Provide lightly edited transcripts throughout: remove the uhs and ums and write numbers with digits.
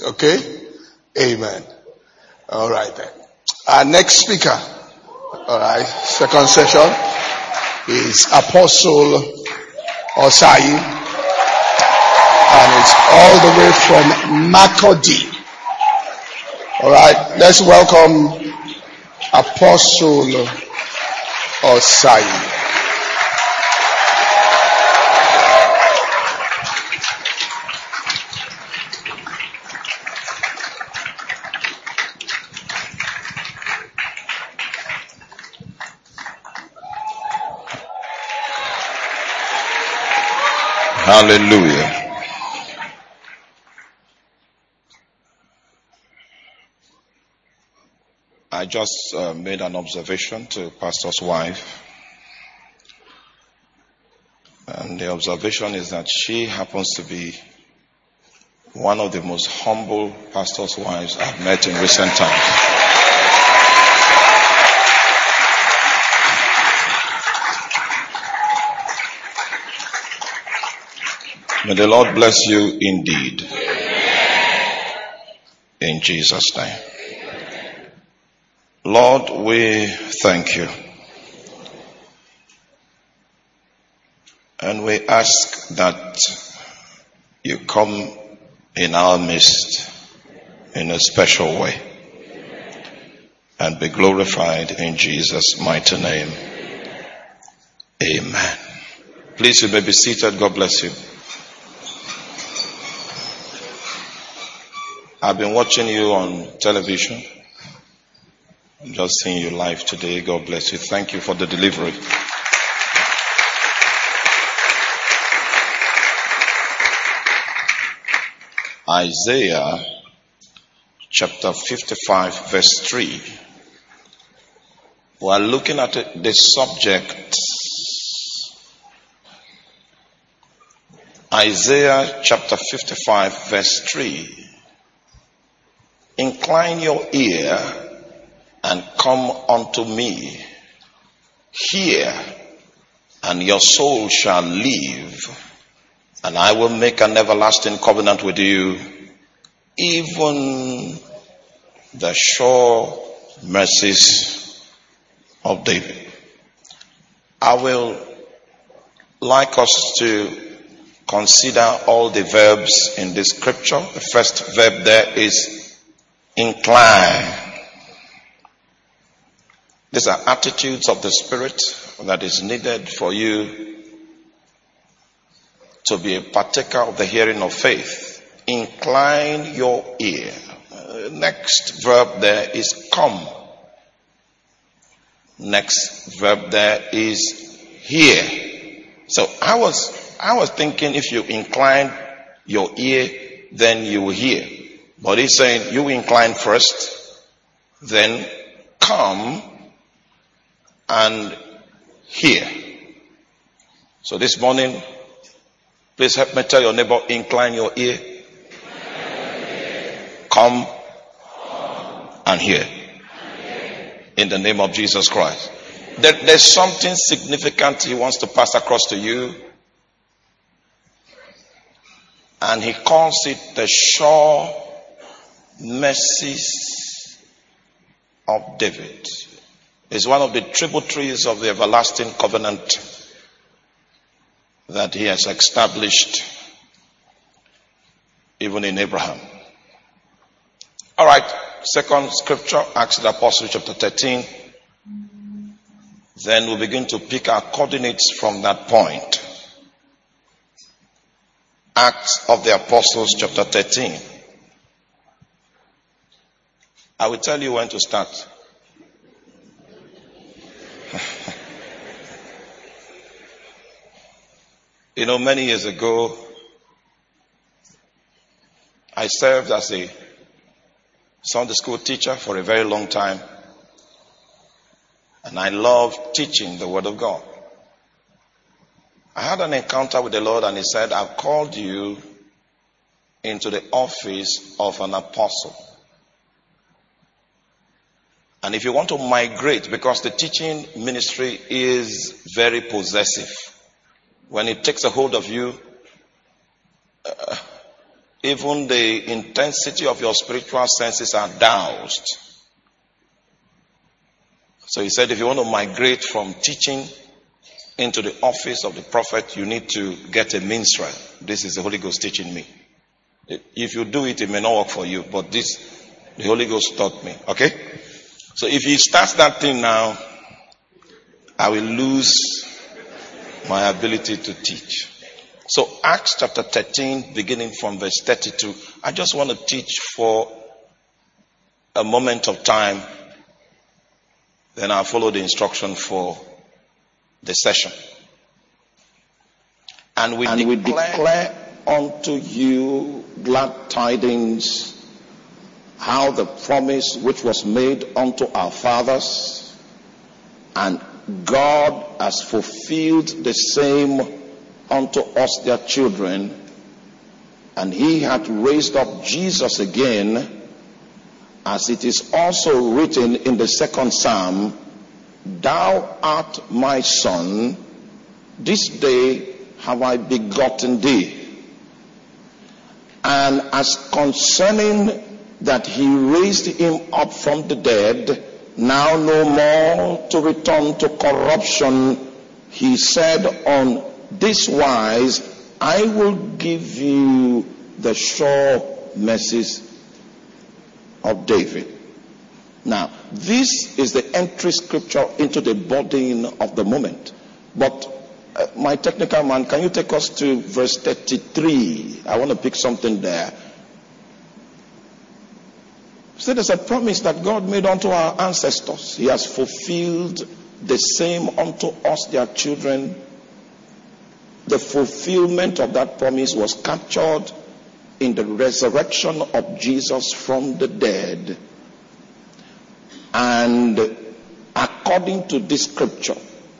Okay? Amen. All right then. Our next speaker, all right, second session is Apostle Osai, and it's all the way from Makurdi. All right, let's welcome Apostle Osai. Hallelujah. I just made an observation to Pastor's wife. And the observation is that she happens to be one of the most humble pastor's wives I've met in recent times. May the Lord bless you indeed. In Jesus' name. Lord, we thank you. And we ask that you come in our midst in a special way and be glorified in Jesus' mighty name. Amen. Please, you may be seated. God bless you. I've been watching you on television. I'm just seeing you live today. God bless you. Thank you for the delivery. Isaiah chapter 55 verse 3. We are looking at the subject. Isaiah chapter 55 verse 3. Incline your ear and come unto me. Hear, and your soul shall live, and I will make an everlasting covenant with you, even the sure mercies of David. I will like us to consider all the verbs in this scripture. The first verb there is incline. These are attitudes of the Spirit that is needed for you to be a partaker of the hearing of faith. Incline your ear. Next verb there is come. Next verb there is hear. So I was thinking if you incline your ear, then you will hear. But he's saying you incline first, then come and hear. So this morning, please help me tell your neighbor, incline your ear. Come and hear. In the name of Jesus Christ. There's something significant he wants to pass across to you. And he calls it the sure mercies of David. It's one of the tributaries of the everlasting covenant that he has established even in Abraham. All right, second scripture, Acts of the Apostles chapter 13. Then we'll begin to pick our coordinates from that point. Acts of the Apostles chapter 13. I will tell you when to start. You know, many years ago, I served as a Sunday school teacher for a very long time. And I loved teaching the Word of God. I had an encounter with the Lord and He said, I've called you into the office of an apostle. And if you want to migrate, because the teaching ministry is very possessive. When it takes a hold of you, even the intensity of your spiritual senses are doused. So he said, if you want to migrate from teaching into the office of the prophet, you need to get a minstrel. This is the Holy Ghost teaching me. If you do it, it may not work for you, but this, the Holy Ghost taught me. Okay? So if he starts that thing now, I will lose my ability to teach. So Acts chapter 13, beginning from verse 32. I just want to teach for a moment of time. Then I'll follow the instruction for the session. And we declare unto you glad tidings, how the promise which was made unto our fathers, and God has fulfilled the same unto us their children, and he hath raised up Jesus again, as it is also written in the second Psalm, thou art my son, this day have I begotten thee. And as concerning that he raised him up from the dead, now no more to return to corruption, he said on this wise, I will give you the sure mercies of David. Now, this is the entry scripture into the burden of the moment. But my technical man, can you take us to verse 33? I want to pick something there. So there's a promise that God made unto our ancestors. He has fulfilled the same unto us, their children. The fulfillment of that promise was captured in the resurrection of Jesus from the dead. And according to this scripture,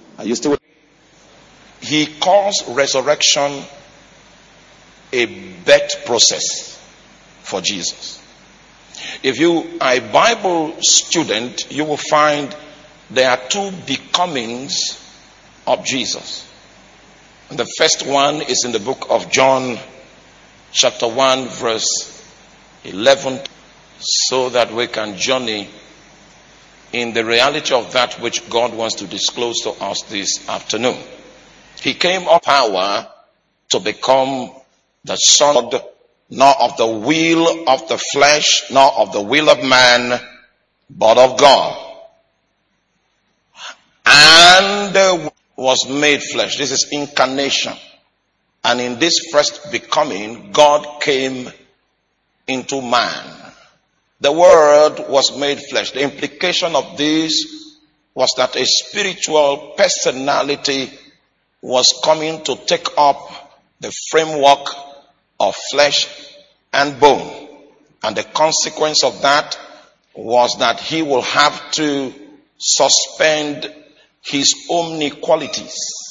he calls resurrection a birth process for Jesus. If you are a Bible student, you will find there are two becomings of Jesus. The first one is in the book of John, chapter 1, verse 11, so that we can journey in the reality of that which God wants to disclose to us this afternoon. He came of power to become the Son, not of the will of the flesh, nor of the will of man, but of God. And was made flesh. This is incarnation. And in this first becoming, God came into man. The Word was made flesh. The implication of this was that a spiritual personality was coming to take up the framework of flesh and bone. And the consequence of that was that he will have to suspend his omni-qualities.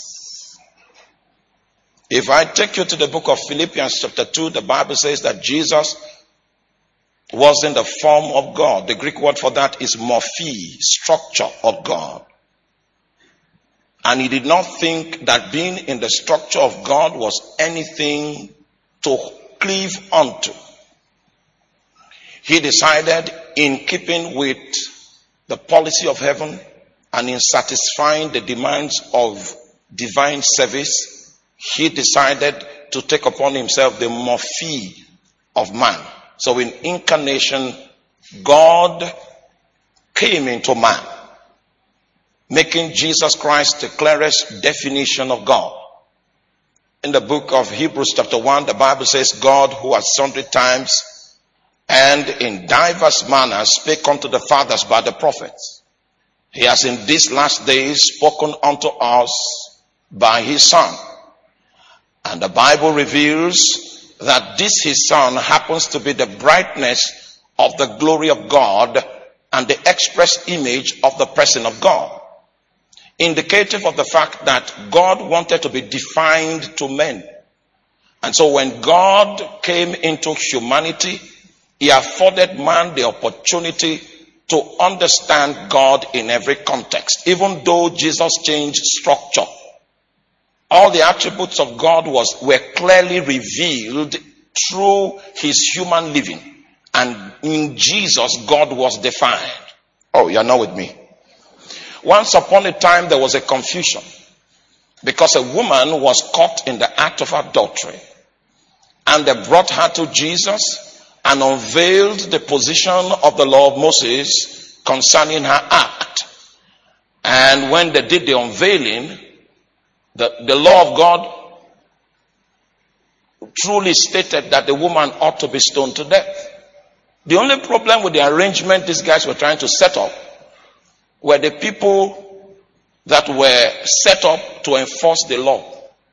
If I take you to the book of Philippians chapter 2, the Bible says that Jesus was in the form of God. The Greek word for that is morphe, structure of God. And he did not think that being in the structure of God was anything to cleave onto. He decided, in keeping with the policy of heaven and in satisfying the demands of divine service, he decided to take upon himself the morphe of man. So in incarnation, God came into man, making Jesus Christ the clearest definition of God. In the book of Hebrews chapter 1, the Bible says, God, who at sundry times and in diverse manners spake unto the fathers by the prophets, he has in these last days spoken unto us by his Son. And the Bible reveals that this his Son happens to be the brightness of the glory of God and the express image of the person of God, indicative of the fact that God wanted to be defined to men. And so when God came into humanity, he afforded man the opportunity to understand God in every context. Even though Jesus changed structure, all the attributes of God were clearly revealed through his human living. And in Jesus, God was defined. Oh, you're not with me. Once upon a time, there was a confusion because a woman was caught in the act of adultery. And they brought her to Jesus and unveiled the position of the law of Moses concerning her act. And when they did the unveiling, the law of God truly stated that the woman ought to be stoned to death. The only problem with the arrangement these guys were trying to set up were the people that were set up to enforce the law.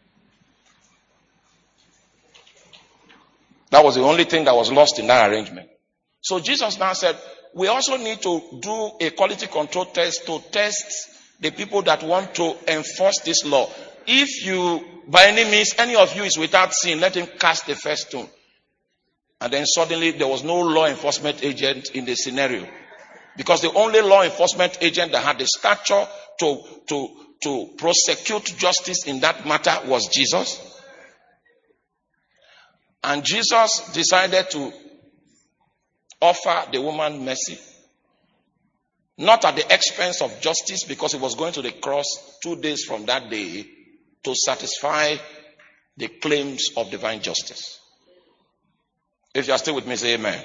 That was the only thing that was lost in that arrangement. So Jesus now said, we also need to do a quality control test to test the people that want to enforce this law. If you, by any means, any of you is without sin, let him cast the first stone. And then suddenly there was no law enforcement agent in the scenario. Because the only law enforcement agent that had the stature to prosecute justice in that matter was Jesus. And Jesus decided to offer the woman mercy. Not at the expense of justice, because he was going to the cross 2 days from that day to satisfy the claims of divine justice. If you are still with me, say amen.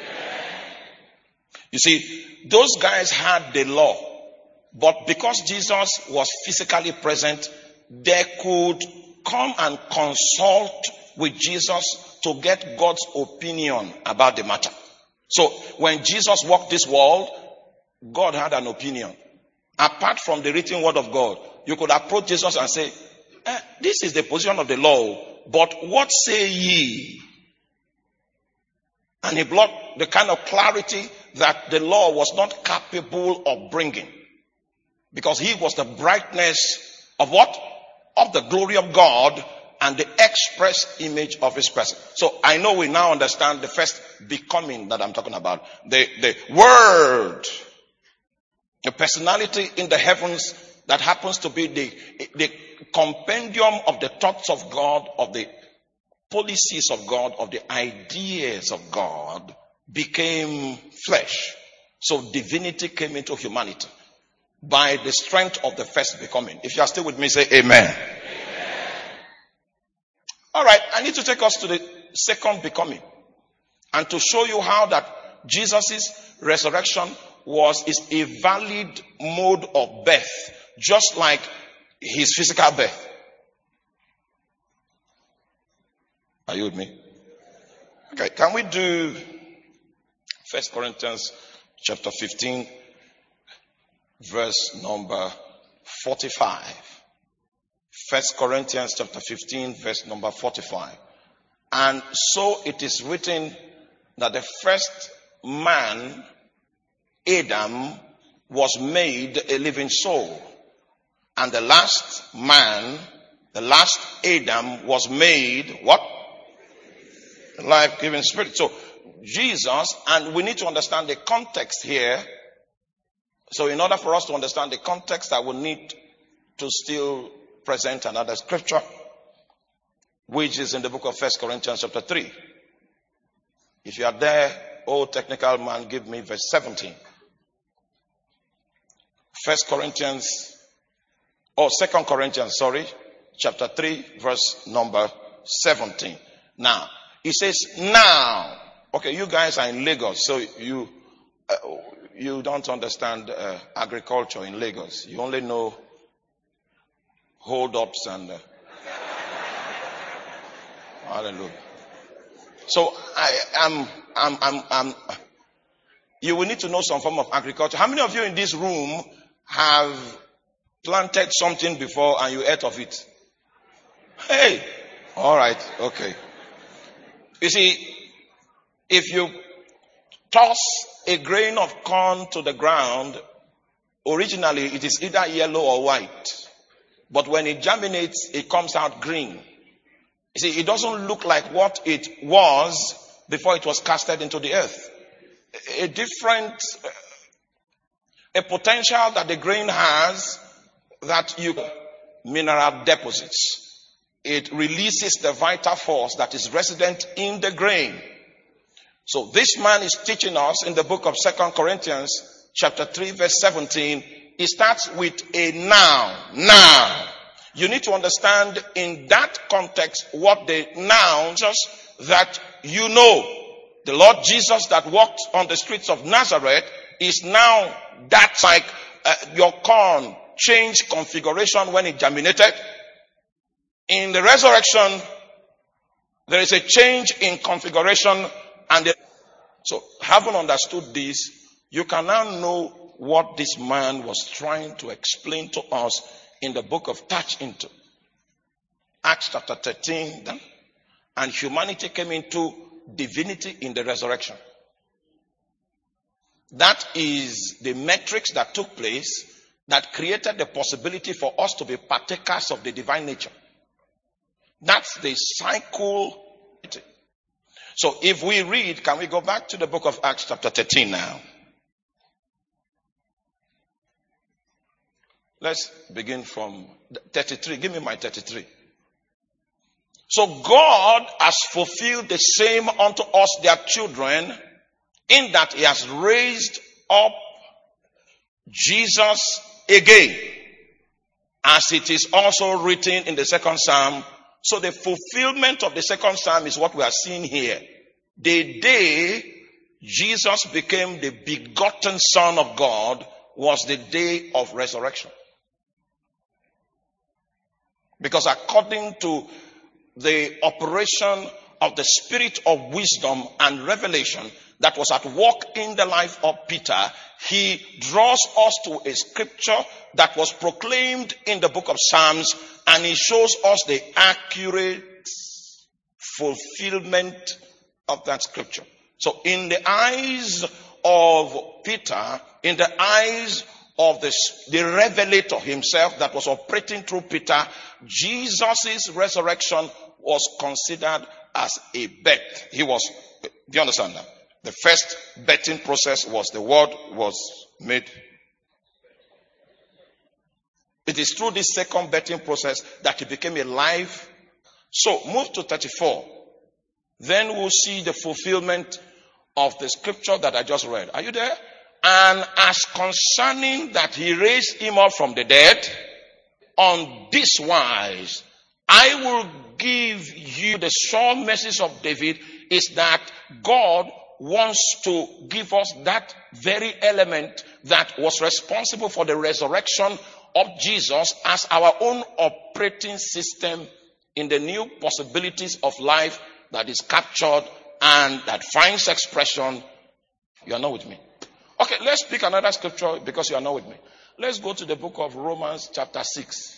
You see, those guys had the law, but because Jesus was physically present, they could come and consult with Jesus to get God's opinion about the matter. So when Jesus walked this world, God had an opinion. Apart from the written word of God, you could approach Jesus and say, this is the position of the law, but what say ye? And he brought the kind of clarity that the law was not capable of bringing. Because he was the brightness of what? Of the glory of God and the express image of his person. So I know we now understand the first becoming that I'm talking about. The word, the personality in the heavens that happens to be the compendium of the thoughts of God, of the policies of God, of the ideas of God, became flesh. So divinity came into humanity by the strength of the first becoming. If you are still with me, say amen. Amen. All right, I need to take us to the second becoming and to show you how that Jesus' resurrection is a valid mode of birth, just like his physical birth. Are you with me? Okay, can we do 1 Corinthians chapter 15, verse number 45. 1 Corinthians chapter 15, verse number 45. And so it is written that the first man, Adam, was made a living soul. And the last man, the last Adam, was made what? Life-giving spirit. So Jesus, and we need to understand the context here. So in order for us to understand the context, I will need to still present another scripture, which is in the book of 1 Corinthians chapter 3. If you are there, oh technical man, give me verse 17. 2 Corinthians chapter 3, verse number 17. Now, it says, now, okay, you guys are in Lagos, so you don't understand agriculture in Lagos. You only know hold-ups and hallelujah. So you will need to know some form of agriculture. How many of you in this room have planted something before and you ate of it? Hey, all right, okay. You see, if you toss a grain of corn to the ground, originally it is either yellow or white. But when it germinates, it comes out green. You see, it doesn't look like what it was before it was casted into the earth. A potential that the grain has that mineral deposits. it releases the vital force that is resident in the grain. So this man is teaching us in the book of 2 Corinthians chapter 3 verse 17. It starts with a noun. Now, you need to understand in that context what the noun just that you know. The Lord Jesus that walked on the streets of Nazareth is now that's like your corn changed configuration when it germinated. In the resurrection, there is a change in configuration, and so having understood this, you can now know what this man was trying to explain to us in the book of Touch into Acts chapter 13, and humanity came into divinity in the resurrection. That is the metrics that took place that created the possibility for us to be partakers of the divine nature. That's the cycle. So if we read, can we go back to the book of Acts chapter 13 now? Let's begin from 33. Give me my 33. So God has fulfilled the same unto us, their children, in that he has raised up Jesus again, as it is also written in the second Psalm. So the fulfillment of the second Psalm is what we are seeing here. The day Jesus became the begotten Son of God was the day of resurrection. Because according to the operation of the spirit of wisdom and revelation that was at work in the life of Peter, he draws us to a scripture that was proclaimed in the book of Psalms, and he shows us the accurate fulfillment of that scripture. So in the eyes of Peter, in the eyes of the revelator himself that was operating through Peter, Jesus' resurrection was considered as a birth. Do you understand that? The first birthing process was the word was made. It is through this second birthing process that he became alive. So move to 34. Then we'll see the fulfillment of the scripture that I just read. Are you there? And as concerning that he raised him up from the dead, on this wise, I will give you the sure message of David, is that God wants to give us that very element that was responsible for the resurrection of Jesus as our own operating system in the new possibilities of life that is captured and that finds expression. You are not with me. Okay, let's pick another scripture because you are not with me. Let's go to the book of Romans chapter 6.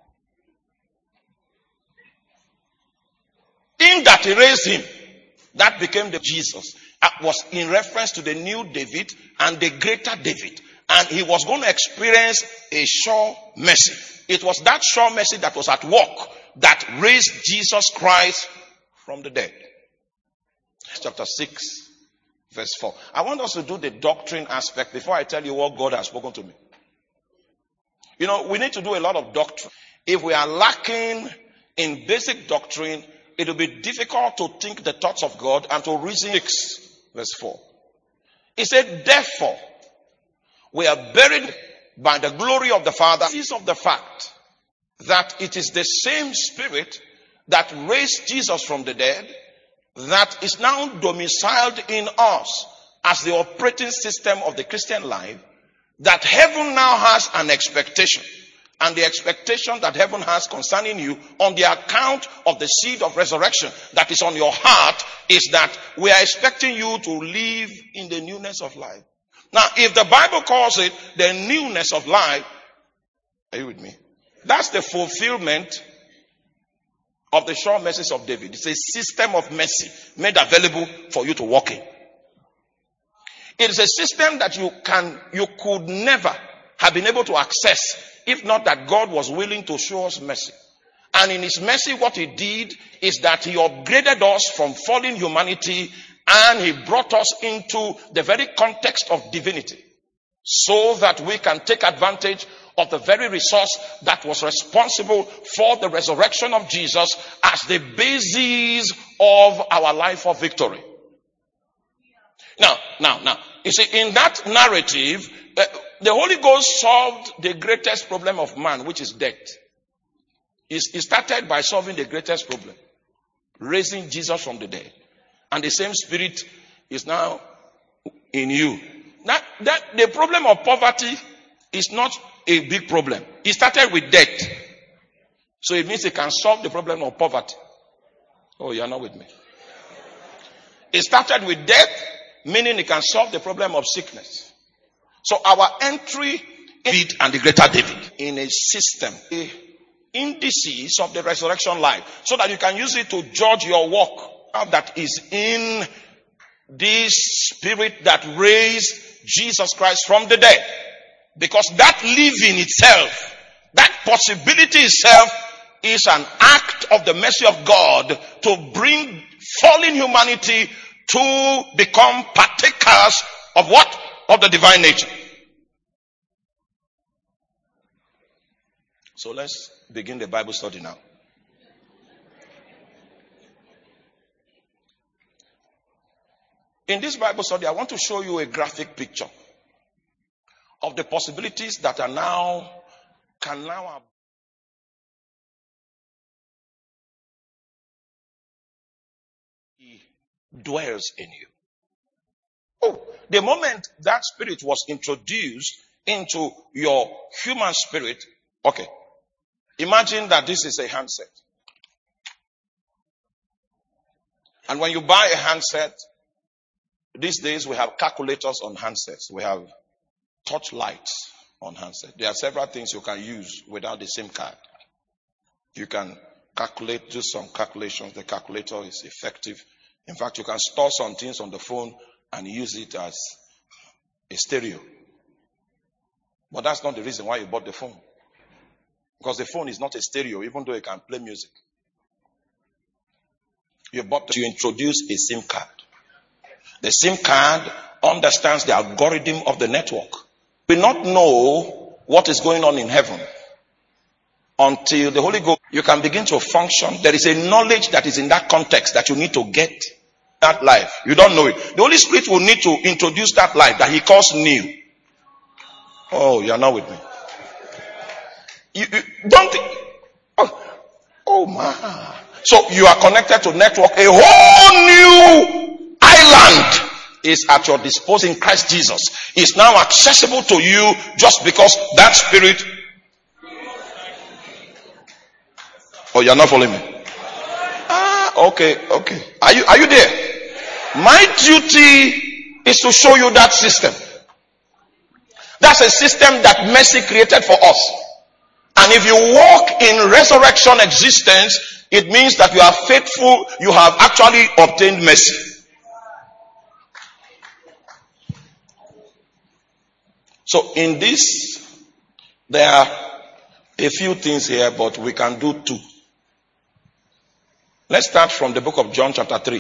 In that he raised him, that became the Jesus. Was in reference to the new David and the greater David. And he was going to experience a sure mercy. It was that sure mercy that was at work that raised Jesus Christ from the dead. Chapter 6, verse 4. I want us to do the doctrine aspect before I tell you what God has spoken to me. You know, we need to do a lot of doctrine. If we are lacking in basic doctrine, it will be difficult to think the thoughts of God and to reason. 6, verse 4. He said, therefore, we are buried by the glory of the Father. This is of the fact that it is the same Spirit that raised Jesus from the dead that is now domiciled in us as the operating system of the Christian life, that heaven now has an expectation. And the expectation that heaven has concerning you on the account of the seed of resurrection that is on your heart is that we are expecting you to live in the newness of life. Now, if the Bible calls it the newness of life, are you with me? That's the fulfillment of the sure mercies of David. It's a system of mercy made available for you to walk in. It is a system that you could never have been able to access if not that God was willing to show us mercy. And in his mercy, what he did is that he upgraded us from fallen humanity and he brought us into the very context of divinity so that we can take advantage of the very resource that was responsible for the resurrection of Jesus as the basis of our life of victory. Now, you see, in that narrative, the Holy Ghost solved the greatest problem of man, which is death. He started by solving the greatest problem, raising Jesus from the dead. And the same Spirit is now in you. Now, the problem of poverty is not a big problem. It started with death. So it means it can solve the problem of poverty. Oh, you're not with me. It started with death, meaning it can solve the problem of sickness. So our entry and the greater David in a system, indices of the resurrection life, so that you can use it to judge your work that is in this Spirit that raised Jesus Christ from the dead. Because that living itself, that possibility itself, is an act of the mercy of God to bring fallen humanity to become partakers of what? Of the divine nature. So let's begin the Bible study now. In this Bible study, I want to show you a graphic picture of the possibilities that can now He dwells in you. Oh, the moment that spirit was introduced into your human spirit, okay, imagine that this is a handset. And when you buy a handset, these days we have calculators on handsets. We have touch lights on handsets. There are several things you can use without the SIM card. You can calculate, do some calculations. The calculator is effective. In fact, you can store some things on the phone and use it as a stereo. But that's not the reason why you bought the phone. Because the phone is not a stereo, even though it can play music. You bought to introduce a SIM card. The SIM card understands the algorithm of the network. We not know what is going on in heaven until the Holy Ghost, you can begin to function. There is a knowledge that is in that context that you need to get that life. You don't know it. The Holy Spirit will need to introduce that life that He calls new. Oh, you're not with me. You don't think, oh man. So you are connected to network. A whole new island is at your disposal in Christ Jesus. Is now accessible to you just because that spirit. Oh, you're not following me. Okay. Are you there? My duty is to show you that system. That's a system that mercy created for us. And if you walk in resurrection existence, it means that you are faithful, you have actually obtained mercy. So in this, there are a few things here, but we can do two. Let's start from the book of John chapter 3.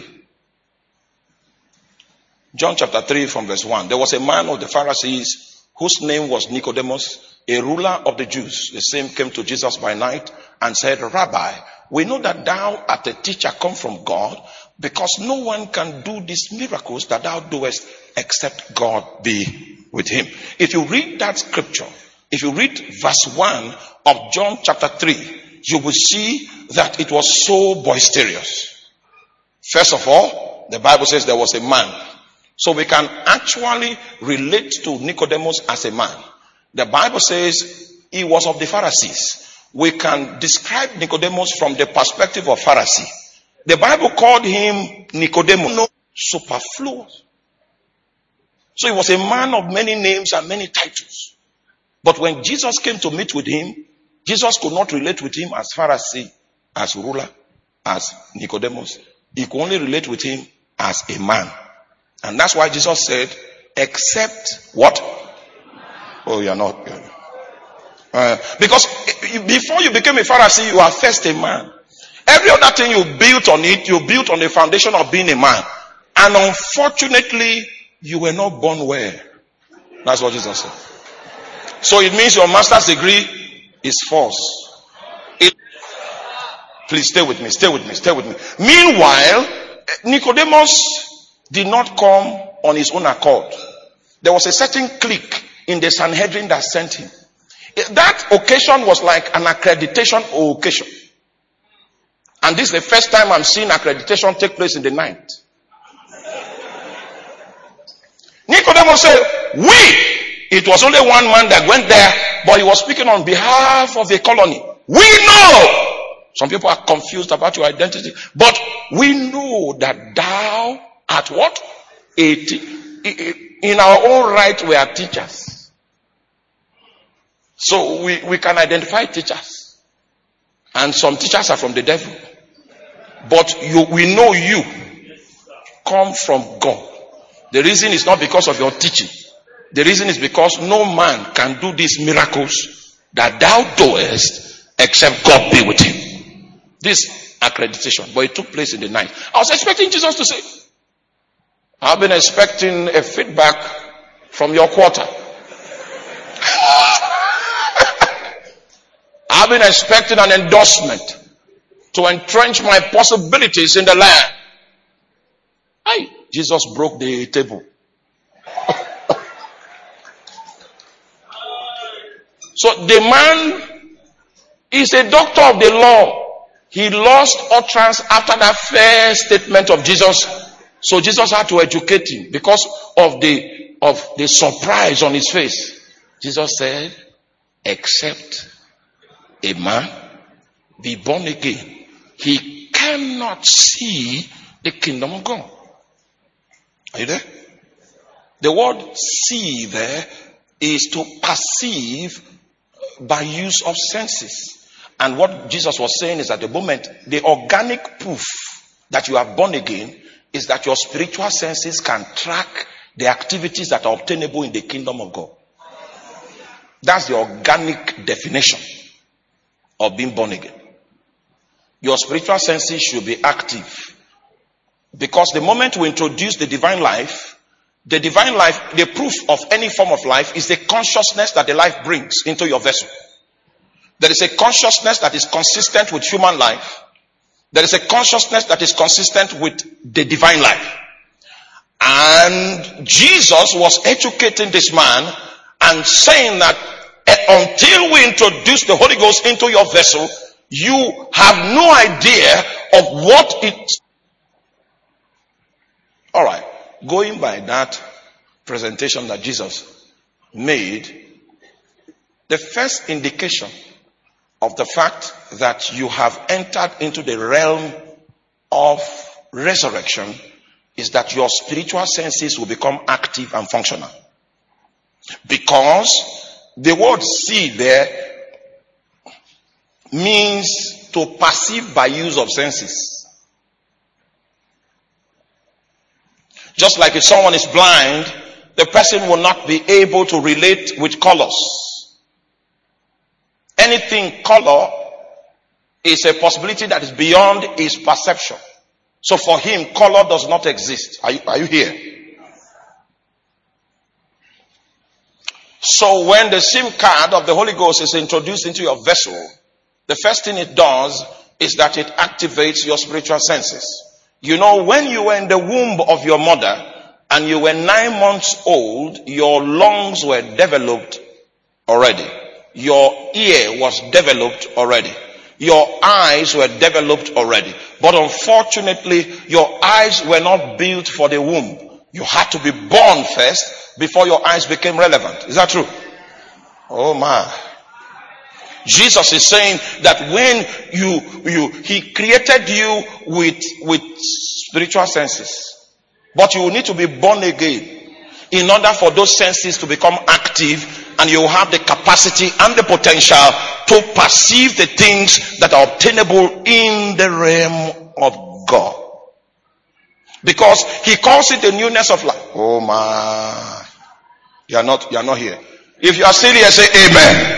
John chapter 3 from verse 1. There was a man of the Pharisees whose name was Nicodemus, a ruler of the Jews. The same came to Jesus by night and said, Rabbi, we know that thou art a teacher come from God, because no one can do these miracles that thou doest except God be with him. If you read that scripture, if you read verse 1 of John chapter 3, you will see that it was so boisterous. First of all, the Bible says there was a man. So we can actually relate to Nicodemus as a man. The Bible says he was of the Pharisees. We can describe Nicodemus from the perspective of Pharisee. The Bible called him Nicodemus, no, superfluous. So he was a man of many names and many titles. But when Jesus came to meet with him, Jesus could not relate with him as Pharisee, as ruler, as Nicodemus. He could only relate with him as a man. And that's why Jesus said, except what? Oh, you're not. Because before you became a Pharisee, you are first a man. Every other thing you built on it, you built on the foundation of being a man. And unfortunately, you were not born well. That's what Jesus said. So it means your master's degree is false. Please stay with me, stay with me, stay with me. Meanwhile, Nicodemus did not come on his own accord. There was a certain clique in the Sanhedrin that sent him. That occasion was like an accreditation occasion. And this is the first time I'm seeing accreditation take place in the night. Nicodemus said, it was only one man that went there, but he was speaking on behalf of the colony. We know. Some people are confused about your identity, but we know that thou art what? In our own right, we are teachers. So we can identify teachers. And some teachers are from the devil. But we know you come from God. The reason is not because of your teaching. The reason is because no man can do these miracles that thou doest except God be with him. This accreditation. But it took place in the night. I was expecting Jesus to say, I've been expecting a feedback from your quarter. I've been expecting an endorsement to entrench my possibilities in the land. Hey, Jesus broke the table. So the man is a doctor of the law. He lost utterance after that first statement of Jesus. So Jesus had to educate him because of the surprise on his face. Jesus said, except a man be born again, he cannot see the kingdom of God. Are you there? The word see there is to perceive by use of senses. And what Jesus was saying is at the moment, the organic proof that you are born again is that your spiritual senses can track the activities that are obtainable in the kingdom of God. That's the organic definition of being born again. Your spiritual senses should be active. Because the moment we introduce the divine life, the proof of any form of life is the consciousness that the life brings into your vessel. There is a consciousness that is consistent with human life. There is a consciousness that is consistent with the divine life. And Jesus was educating this man and saying that until we introduce the Holy Ghost into your vessel, you have no idea of what it. All right. Going by that presentation that Jesus made, the first indication of the fact that you have entered into the realm of resurrection is that your spiritual senses will become active and functional. Because the word see there means to perceive by use of senses. Just like if someone is blind, the person will not be able to relate with colors. Anything color is a possibility that is beyond his perception. So for him, color does not exist. Are you here? So when the SIM card of the Holy Ghost is introduced into your vessel, the first thing it does is that it activates your spiritual senses. You know, when you were in the womb of your mother and you were 9 months old, your lungs were developed already. Your ear was developed already. Your eyes were developed already. But unfortunately, your eyes were not built for the womb. You had to be born first before your eyes became relevant. Is that true? Oh my. Jesus is saying that when he created you with spiritual senses. But you will need to be born again in order for those senses to become active, and you will have the capacity and the potential to perceive the things that are obtainable in the realm of God. Because he calls it the newness of life. Oh my. You are not here. If you are still here, say amen.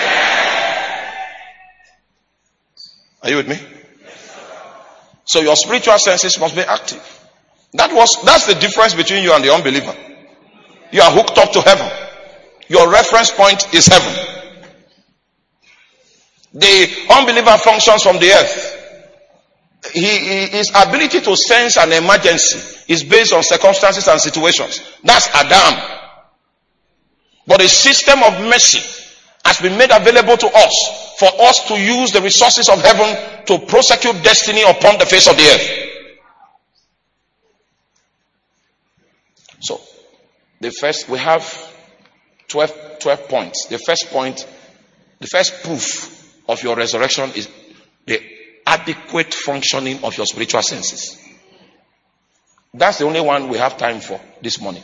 Are you with me? So your spiritual senses must be active. That's the difference between you and the unbeliever. You are hooked up to heaven. Your reference point is heaven. The unbeliever functions from the earth. His ability to sense an emergency is based on circumstances and situations. That's Adam. But a system of mercy has been made available to us for us to use the resources of heaven to prosecute destiny upon the face of the earth. So, we have 12 points. The first point, the first proof of your resurrection is the adequate functioning of your spiritual senses. That's the only one we have time for this morning.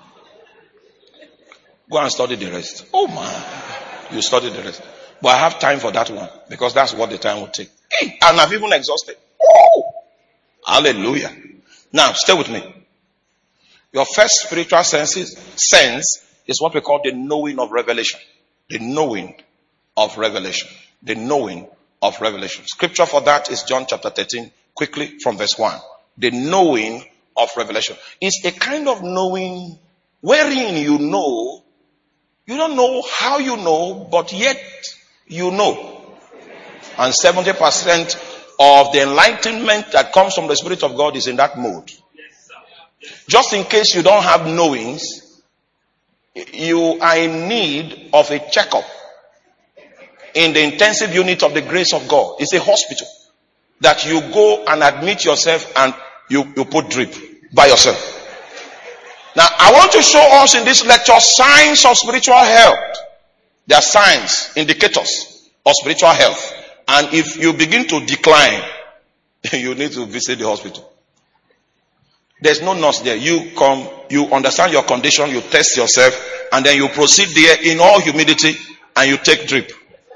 Go and study the rest. Oh my, you study the rest. But I have time for that one because that's what the time will take. And I've even exhausted. Oh, hallelujah. Now, stay with me. Your first spiritual sense is what we call the knowing of revelation. The knowing of revelation. The knowing of revelation. Scripture for that is John chapter 13, quickly from verse 1. The knowing of revelation. It's a kind of knowing wherein you know, you don't know how you know, but yet you know. And 70% of the enlightenment that comes from the Spirit of God is in that mode. Just in case you don't have knowings, you are in need of a checkup in the intensive unit of the grace of God. It's a hospital that you go and admit yourself and you put drip by yourself. Now, I want to show us in this lecture signs of spiritual health. There are signs, indicators of spiritual health. And if you begin to decline, you need to visit the hospital. There's no nurse there. You come, you understand your condition, you test yourself, and then you proceed there in all humility and you take drip.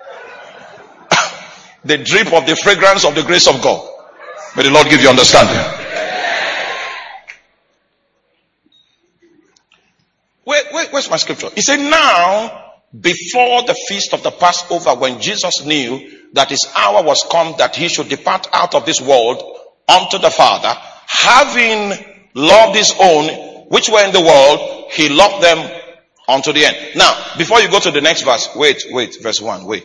The drip of the fragrance of the grace of God. May the Lord give you understanding. Where's my scripture? He said, now, before the feast of the Passover, when Jesus knew that his hour was come that he should depart out of this world unto the Father, having loved his own which were in the world, he loved them unto the end. Now, before you go to the next verse, wait, verse 1, wait.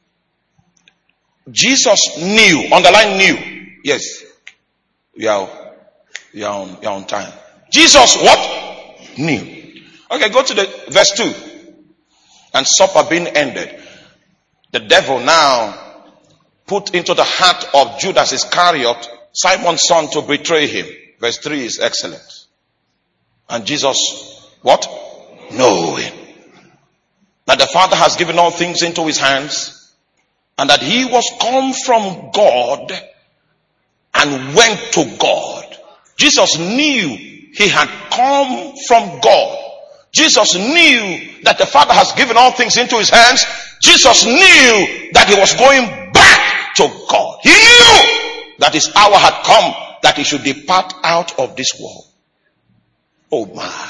Jesus knew, underline knew. Yes. You're on time. Jesus what? Knew. Okay, go to the verse 2. And supper being ended, the devil now put into the heart of Judas Iscariot, Simon's son, to betray him. Verse 3 is excellent. And Jesus, what? Knowing that the Father has given all things into his hands, and that he was come from God and went to God. Jesus knew he had come from God. Jesus knew that the Father has given all things into his hands. Jesus knew that he was going back to God. He knew that his hour had come that he should depart out of this world. Oh my.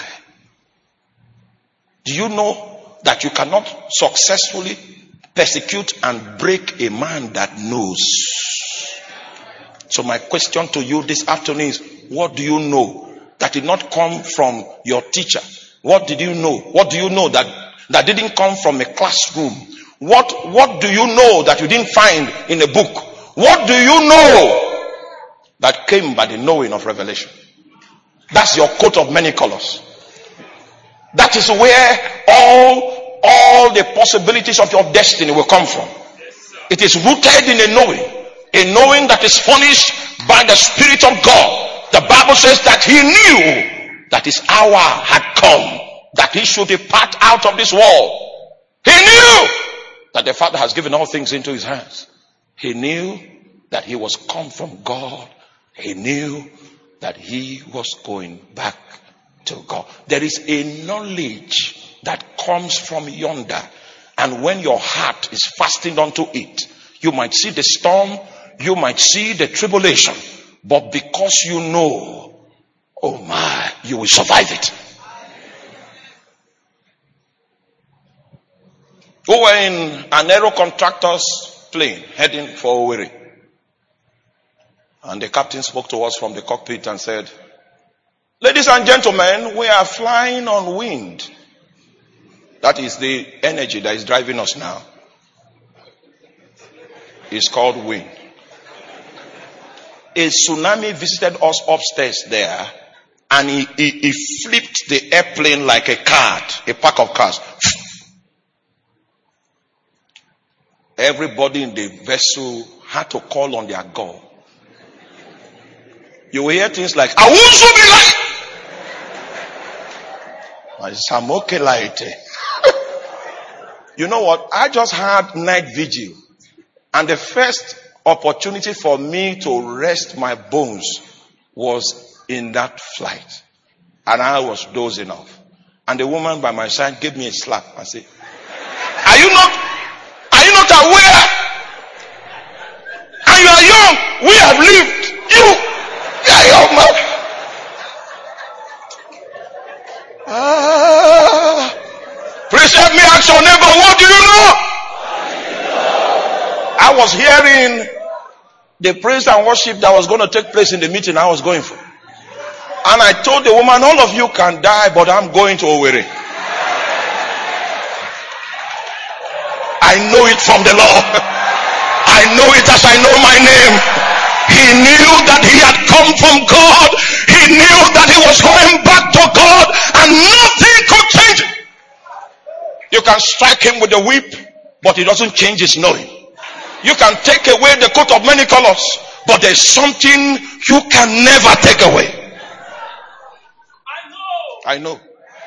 Do you know that you cannot successfully persecute and break a man that knows? So my question to you this afternoon is, what do you know that did not come from your teacher? What did you know? What do you know that didn't come from a classroom? What do you know that you didn't find in a book? What do you know that came by the knowing of revelation? That's your coat of many colors. That is where all the possibilities of your destiny will come from. It is rooted in a knowing that is furnished by the Spirit of God. The Bible says that he knew that his hour had come, that he should depart out of this world. He knew that the Father has given all things into his hands. He knew that he was come from God. He knew that he was going back to God. There is a knowledge that comes from yonder. And when your heart is fastened unto it, you might see the storm, you might see the tribulation, but because you know, oh my, you will survive it. We were in an aero contractor's plane heading for Owerri. And the captain spoke to us from the cockpit and said, ladies and gentlemen, we are flying on wind. That is the energy that is driving us now. It's called wind. A tsunami visited us upstairs there, and he flipped the airplane like a card, a pack of cards. Everybody in the vessel had to call on their God. You will hear things like, "Awuzu bilai." Samoke laite. You know what? I just had night vigil. And the first opportunity for me to rest my bones was in that flight. And I was dozing off. And the woman by my side gave me a slap and said, Are you not aware? And you are young. We have lived. You are young man. Please help me ask your neighbor, what do you know? I was hearing the praise and worship that was going to take place in the meeting I was going for. And I told the woman, all of you can die, but I'm going to Owerri. I know it from the Lord. I know it as I know my name. He knew that he had come from God. He knew that he was going back to God, and nothing could change it. You can strike him with a whip, but it doesn't change his knowing. You can take away the coat of many colors, but there's something you can never take away. I know.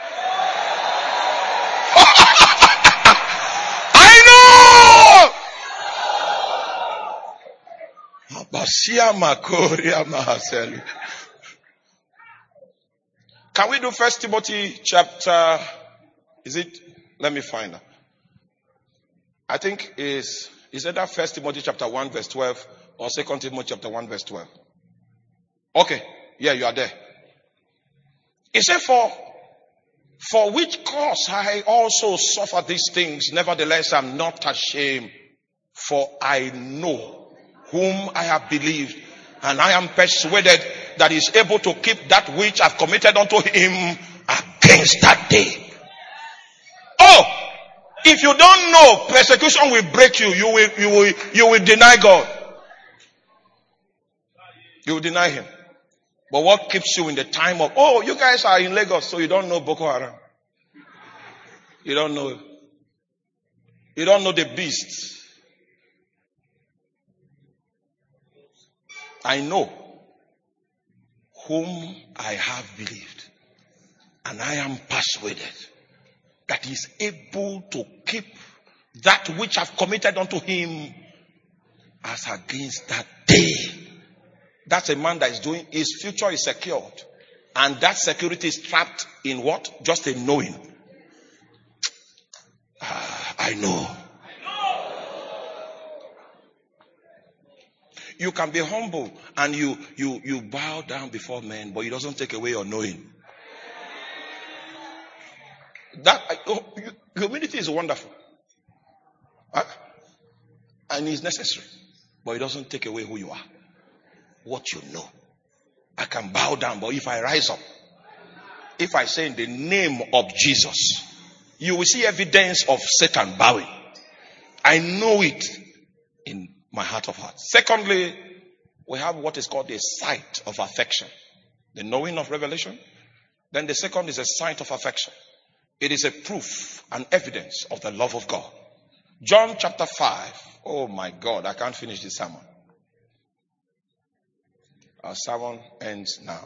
Can we do 1 Timothy chapter, let me find out. I think is either 1 Timothy chapter 1 verse 12 or 2 Timothy chapter 1 verse 12. Okay, yeah, you are there. He said, for which cause I also suffer these things, nevertheless I'm not ashamed, for I know whom I have believed, and I am persuaded that he is able to keep that which I've committed unto him against that day. Oh, if you don't know, persecution will break you. You will deny God. You will deny him. But what keeps you in the time of, oh, you guys are in Lagos, so you don't know Boko Haram. You don't know the beast. I know whom I have believed, and I am persuaded that he is able to keep that which I've committed unto him as against that day. That's a man that is doing, his future is secured. And that security is trapped in what? Just a knowing. I know. You can be humble and you bow down before men, but it doesn't take away your knowing. Humility is wonderful. And it's necessary. But it doesn't take away who you are. What you know. I can bow down, but if I rise up, if I say in the name of Jesus, you will see evidence of Satan bowing. I know it in my heart of hearts. Secondly, we have what is called a sight of affection. The knowing of revelation. Then the second is a sight of affection. It is a proof and evidence of the love of God. John chapter 5. Oh my God, I can't finish this sermon. Our sermon ends now.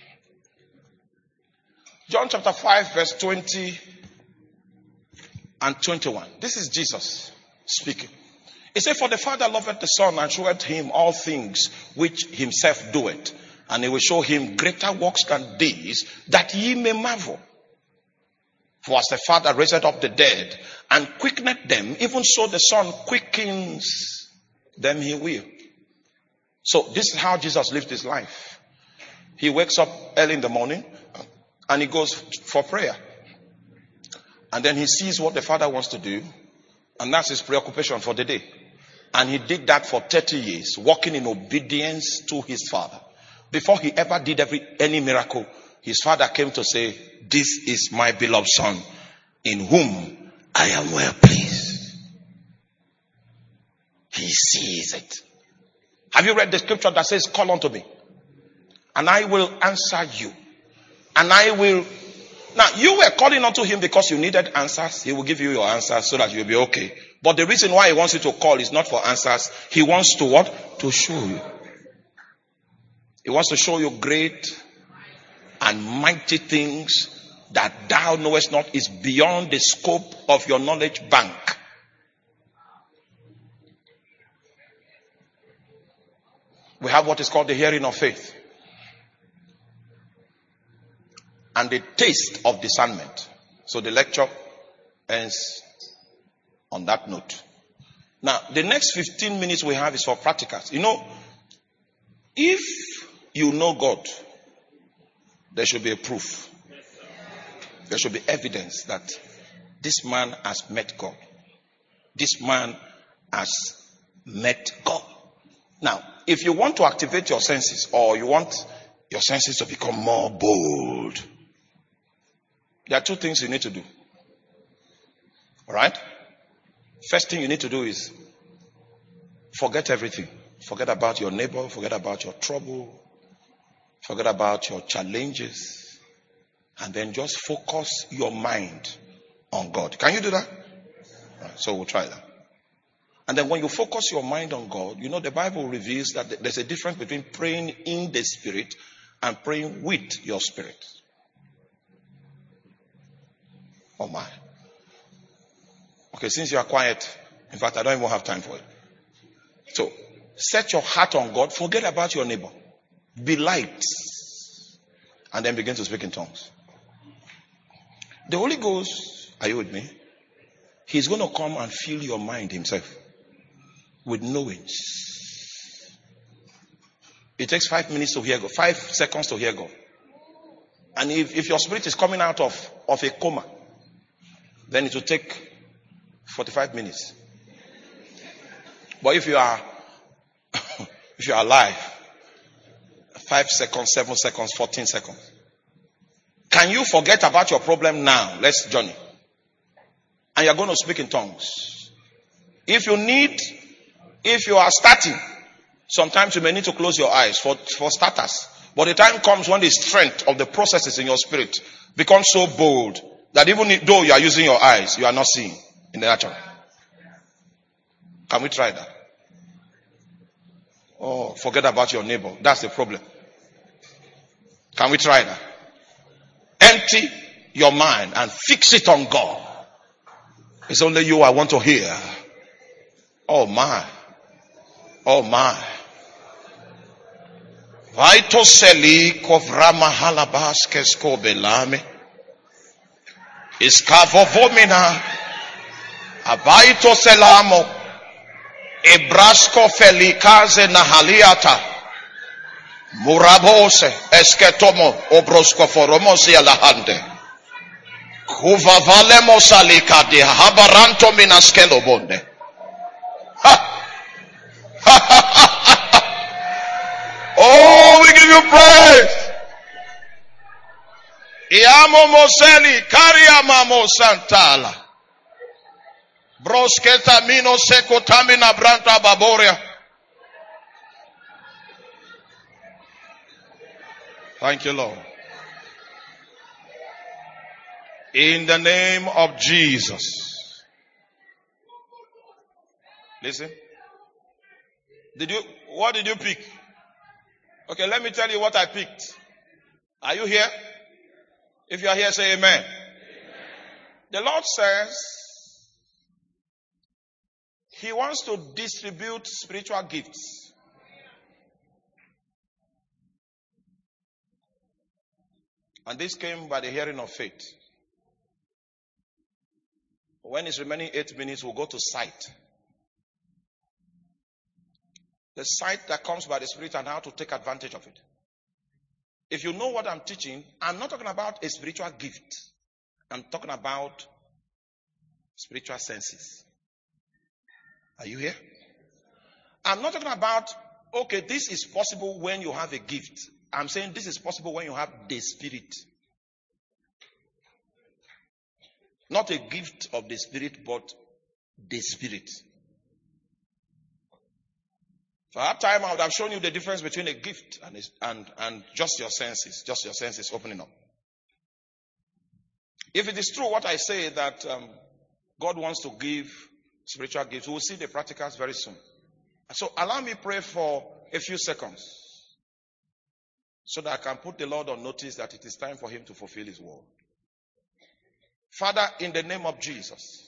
John chapter 5 verse 20 and 21. This is Jesus speaking. He said, for the Father loveth the Son and showeth him all things which himself doeth. And he will show him greater works than these, that ye may marvel. For as the Father raiseth up the dead and quickeneth them, even so the Son quickens them he will. So this is how Jesus lived his life. He wakes up early in the morning and he goes for prayer. And then he sees what the Father wants to do. And that's his preoccupation for the day. And he did that for 30 years, walking in obedience to his Father. Before he ever did any miracle, his Father came to say, this is my beloved Son, in whom I am well pleased. He sees it. Have you read the scripture that says, call unto me, and I will answer you, and I will... Now, you were calling unto him because you needed answers. He will give you your answers so that you'll be okay. But the reason why he wants you to call is not for answers. He wants to what? To show you. He wants to show you great and mighty things that thou knowest not, is beyond the scope of your knowledge bank. We have what is called the hearing of faith and the taste of discernment. So the lecture ends on that note. Now, the next 15 minutes we have is for practicals. You know, if you know God, there should be a proof. There should be evidence that this man has met God. This man has met God. Now, if you want to activate your senses, or you want your senses to become more bold, there are two things you need to do. All right? First thing you need to do is forget everything. Forget about your neighbor. Forget about your trouble. Forget about your challenges. And then just focus your mind on God. Can you do that? Right, so we'll try that. And then when you focus your mind on God, you know the Bible reveals that there's a difference between praying in the spirit and praying with your spirit. Oh my. Okay, since you are quiet, in fact, I don't even have time for it. So, set your heart on God. Forget about your neighbor. Be light. And then begin to speak in tongues. The Holy Ghost, are you with me? He's going to come and fill your mind himself with knowings. It takes 5 minutes to hear God. 5 seconds to hear God. And if your spirit is coming out of a coma, then it will take 45 minutes. But if you are alive, 5 seconds, 7 seconds, 14 seconds. Can you forget about your problem now? Let's journey. And you're going to speak in tongues. If you are starting, sometimes you may need to close your eyes for starters. But the time comes when the strength of the processes in your spirit becomes so bold that even though you are using your eyes, you are not seeing in the natural. Can we try that? Oh, forget about your neighbor. That's the problem. Can we try that? Empty your mind and fix it on God. It's only you I want to hear. Oh my. Oh my. Vaito seli kovrama halabaskes kobelame. Iskavovomina. Abaito selamo. Ebrasko felikaze nahaliata. Murabose esketomo obrosko foromosi alahande. Kuvavalemo salikadi habaranto minaskelo bonde. Oh, we give you praise. Iamo moseli kariamamo santala. Brosketa mino sekotamina branta baboria. Thank you, Lord. In the name of Jesus. Listen. What did you pick? Okay, let me tell you what I picked. Are you here? If you are here, say amen. Amen. The Lord says He wants to distribute spiritual gifts. And this came by the hearing of faith. When it's remaining 8 minutes, we'll go to sight. The sight that comes by the Spirit and how to take advantage of it. If you know what I'm teaching, I'm not talking about a spiritual gift. I'm talking about spiritual senses. Are you here? I'm not talking about, okay, this is possible when you have a gift. I'm saying this is possible when you have the Spirit. Not a gift of the Spirit, but the Spirit. If I had time, I would have shown you the difference between a gift and just your senses opening up. If it is true what I say that God wants to give spiritual gifts, we will see the practicals very soon. So allow me pray for a few seconds so that I can put the Lord on notice that it is time for him to fulfill his word. Father, in the name of Jesus,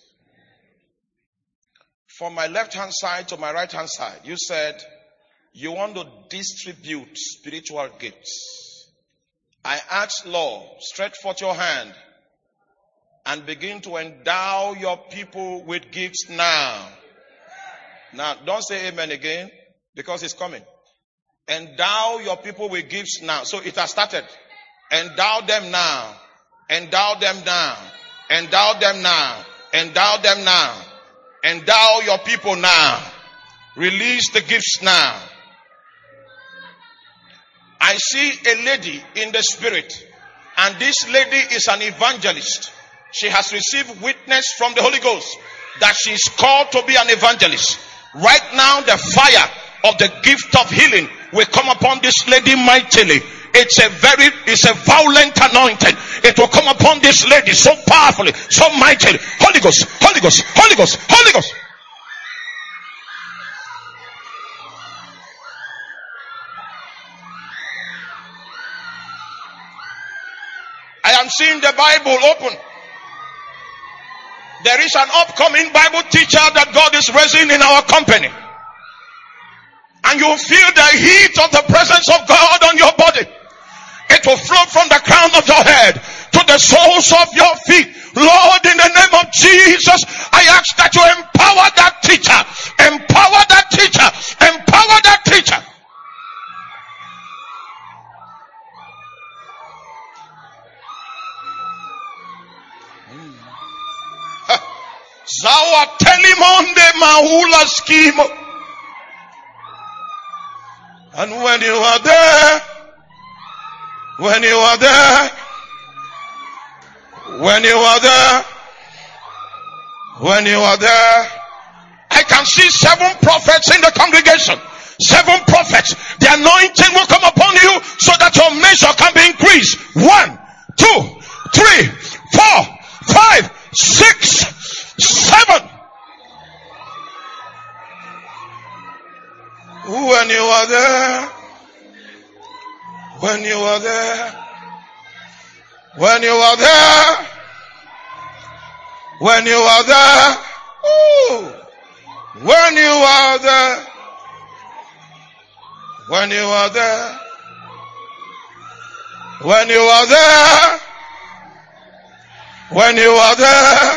from my left hand side to my right hand side, you said you want to distribute spiritual gifts. I ask, Lord, stretch forth your hand and begin to endow your people with gifts now. Now, don't say amen again, because it's coming. Endow your people with gifts now. So it has started. Endow them now. Endow them now. Endow them now. Endow them now. Endow your people now. Release the gifts now. I see a lady in the spirit, and this lady is an evangelist. She has received witness from the Holy Ghost that she is called to be an evangelist. Right now, the fire of the gift of healing will come upon this lady mightily. It's a violent anointing. It will come upon this lady so powerfully, so mightily. Holy Ghost, Holy Ghost, Holy Ghost, Holy Ghost. I am seeing the Bible open. There is an upcoming Bible teacher that God is raising in our company. And you will feel the heat of the presence of God on your body. It will flow from the crown of your head to the soles of your feet. Lord, in the name of Jesus, I ask that you empower that teacher. Empower that teacher. Empower that teacher. Zawa telimonde mahula scheme. And when you are there, when you are there, I can see 7 prophets in the congregation. 7 prophets. The anointing will come upon you so that your measure can be increased. 1, 2, 3, 4, 5, 6, 7. When you are there, when you are there, when you are there, when you are there, ooh, when you are there, when you are there, when you are there, when you are there,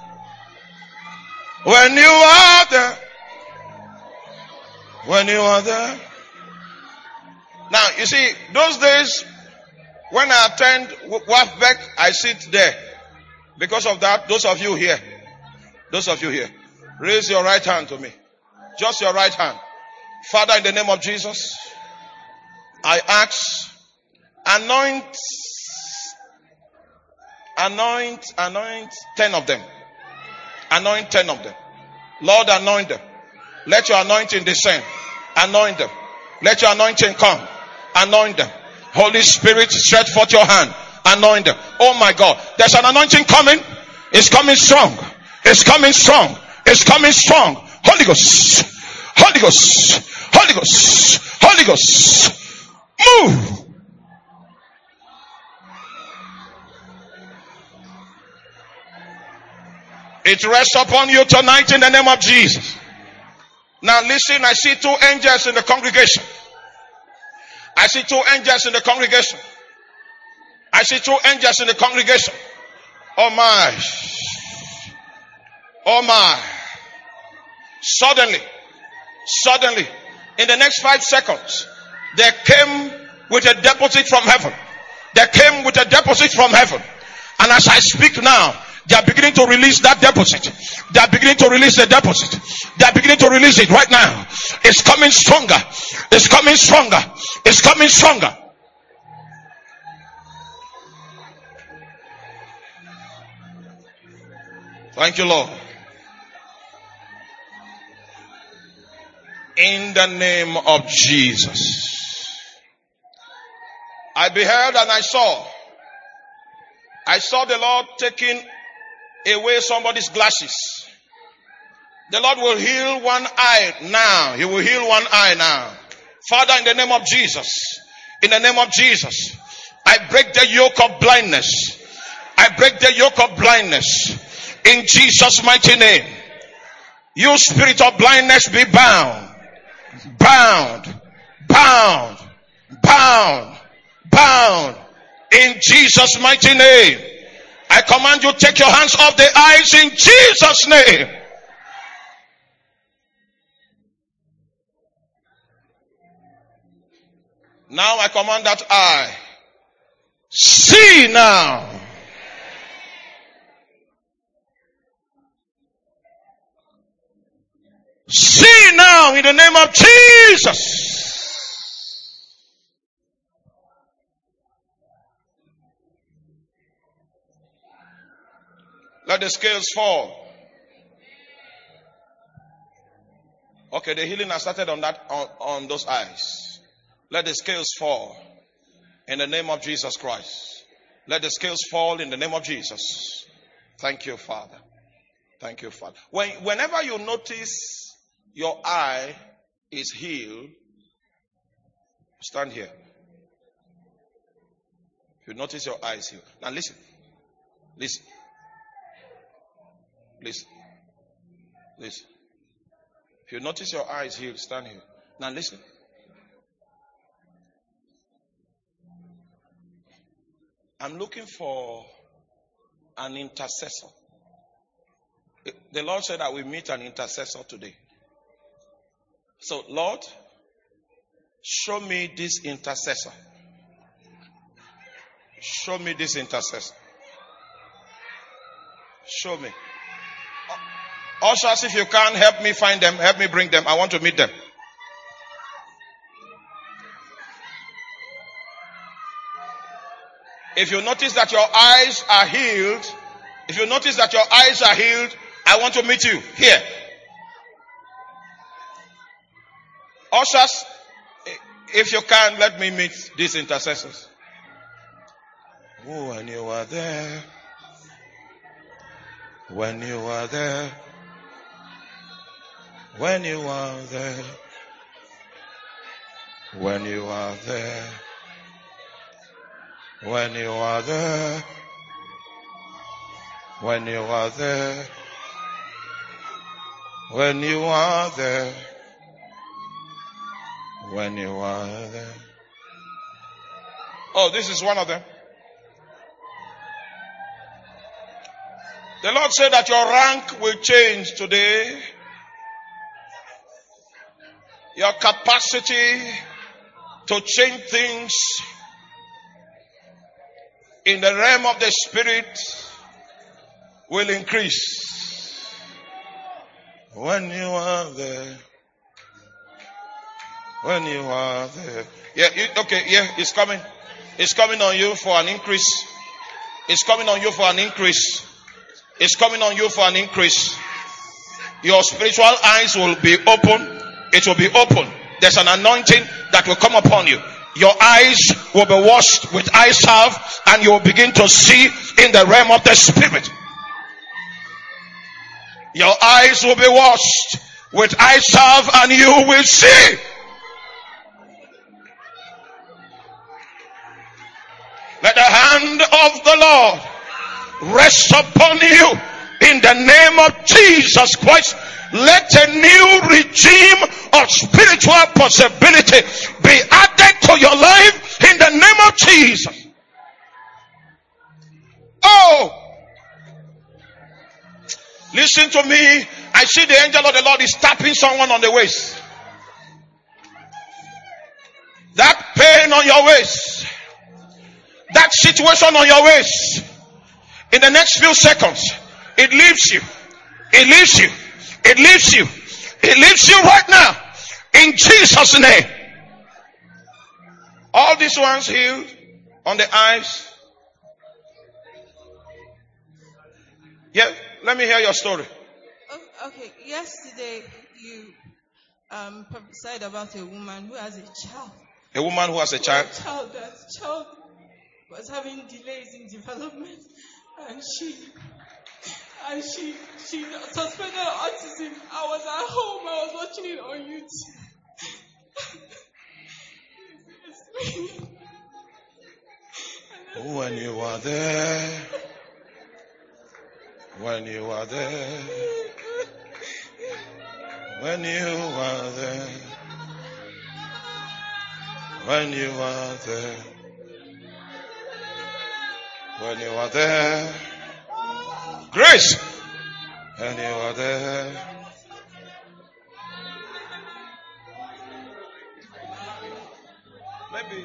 when you are there, when you are there. Now, you see, those days, when I attend WAFBEC, I sit there. Because of that, those of you here, raise your right hand to me. Just your right hand. Father, in the name of Jesus, I ask, anoint 10 of them. Anoint 10 of them. Lord, anoint them. Let your anointing descend. Anoint them. Let your anointing come. Anoint them. Holy Spirit, stretch forth your hand. Anoint them. Oh my God. There's an anointing coming. It's coming strong. It's coming strong. It's coming strong. Holy Ghost. Holy Ghost. Holy Ghost. Holy Ghost. Move. It rests upon you tonight in the name of Jesus. Now listen, I see 2 angels in the congregation. I see 2 angels in the congregation. I see 2 angels in the congregation. Oh my. Oh my. Suddenly, in the next 5 seconds, they came with a deposit from heaven. They came with a deposit from heaven. And as I speak now, they are beginning to release that deposit. They are beginning to release the deposit. They are beginning to release it right now. It's coming stronger. It's coming stronger. It's coming stronger. Thank you, Lord. In the name of Jesus. I beheld and I saw the Lord taking away somebody's glasses. The Lord will heal one eye now. He will heal one eye now. Father, in the name of Jesus, in the name of Jesus, I break the yoke of blindness. I break the yoke of blindness in Jesus' mighty name. You spirit of blindness, be bound. Bound. Bound. Bound. Bound. In Jesus' mighty name. I command you, take your hands off the eyes in Jesus' name. Now I command that eye. See now. See now in the name of Jesus. Let the scales fall. Okay, the healing has started on those eyes. Let the scales fall in the name of Jesus Christ. Let the scales fall in the name of Jesus. Thank you, Father. Thank you, Father. Whenever you notice your eye is healed, stand here. If you notice your eye is healed. Now listen. Listen. Listen. Listen. If you notice your eye is healed, stand here. Now listen. I'm looking for an intercessor. The Lord said that we meet an intercessor today. So, Lord, show me this intercessor. Show me this intercessor. Show me. Ushers, if you can, help me find them. Help me bring them. I want to meet them. If you notice that your eyes are healed, I want to meet you here. Ushers, if you can, let me meet these intercessors. Oh, when you are there, when you are there, when you are there, when you are there, when you are there, when you are there, when you are there, when you are there. Oh, this is one of them. The Lord said that your rank will change today. Your capacity to change things in the realm of the Spirit will increase. When you are there. When you are there. Yeah, it's coming. It's coming on you for an increase. It's coming on you for an increase. It's coming on you for an increase. Your spiritual eyes will be open. It will be open. There's an anointing that will come upon you. Your eyes will be washed with eye salve, and you will begin to see in the realm of the Spirit. Your eyes will be washed with eye salve, and you will see. Let the hand of the Lord rest upon you in the name of Jesus Christ. Let a new regime of spiritual possibility be added to your life in the name of Jesus. Oh, listen to me. I see the angel of the Lord is tapping someone on the waist. That pain on your waist, that situation on your waist, in the next few seconds, it leaves you. It leaves you. It leaves you. It leaves you right now. In Jesus' name. All these ones healed on the eyes. Yeah. Let me hear your story. Okay, yesterday you prophesied about a woman who has a child. A woman who has a child. That child was having delays in development, and she suspended autism. I was at home. I was watching it on YouTube. When you are there, when you are there, when you are there, when you are there, when you are there, grace, when you are there. Maybe.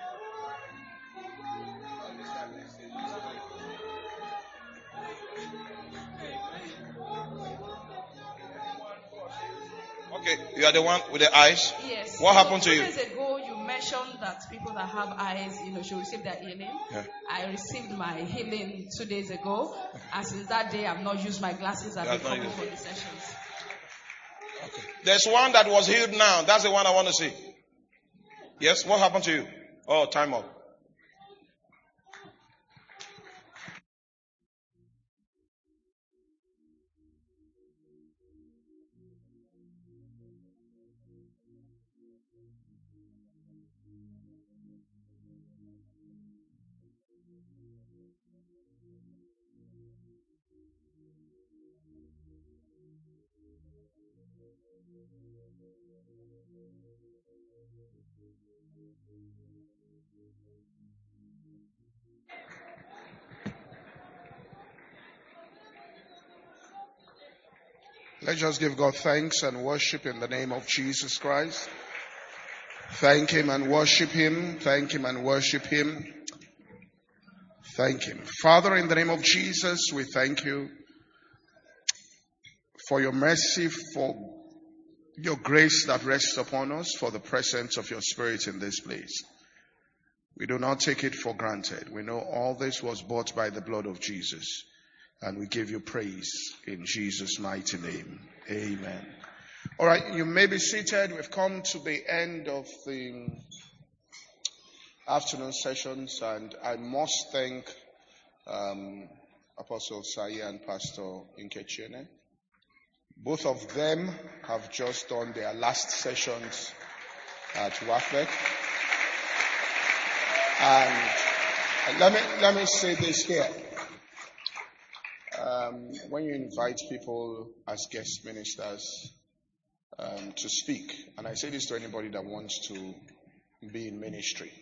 Okay, you are the one with the eyes? Yes. What happened to you? 2 days ago, you mentioned that people that have eyes, should receive their healing. Yeah. I received my healing 2 days ago. And since that day, I've not used my glasses. I've been coming for the sessions. Okay. There's one that was healed now. That's the one I want to see. Yes, what happened to you? Oh, time up. Let's just give God thanks and worship in the name of Jesus Christ. Thank Him and worship Him. Thank Him and worship Him. Thank Him. Father, in the name of Jesus, we thank You for Your mercy, for Your grace that rests upon us, for the presence of Your Spirit in this place. We do not take it for granted. We know all this was bought by the blood of Jesus. And we give You praise in Jesus' mighty name. Amen. All right, you may be seated. We've come to the end of the afternoon sessions, and I must thank Apostle Sai and Pastor Nkechiene. Both of them have just done their last sessions at WAFEC. And let me say this here. When you invite people as guest ministers to speak, and I say this to anybody that wants to be in ministry,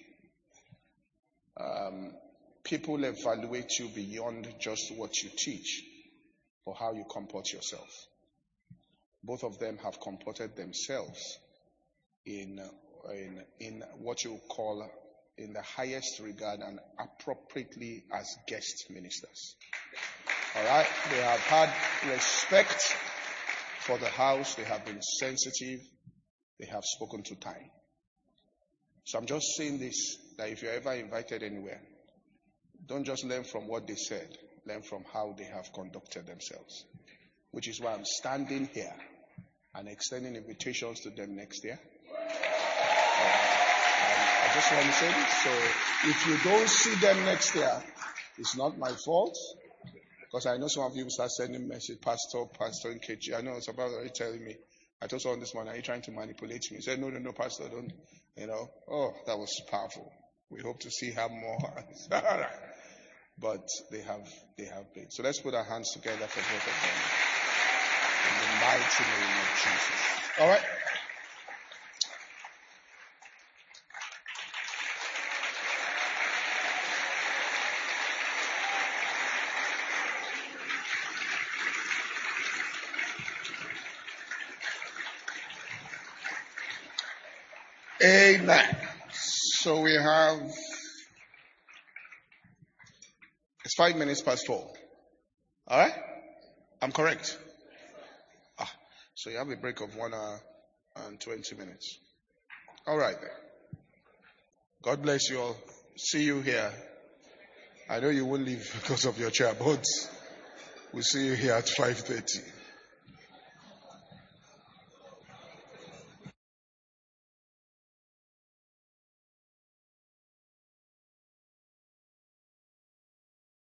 people evaluate you beyond just what you teach or how you comport yourself. Both of them have comported themselves in what you call in the highest regard and appropriately as guest ministers. All right, they have had respect for the house. They have been sensitive. They have spoken to time. So I'm just saying this, that if you're ever invited anywhere, don't just learn from what they said. Learn from how they have conducted themselves. Which is why I'm standing here and extending invitations to them next year. I just want to say this. So if you don't see them next year, it's not my fault. Because I know some of you start sending message, Pastor Nkechi. I know it's about already telling me. I told someone this morning, are you trying to manipulate me? He said, no, Pastor, don't. Oh, that was powerful. We hope to see her more. But they have been. So let's put our hands together for both of them. In the mighty name of Jesus. All right. Amen. So we have, it's 5 minutes past 4. All right? I'm correct. So you have a break of 1 hour and 20 minutes. All right then. God bless you all. See you here. I know you won't leave because of your chair, but We'll see you here at 5:30.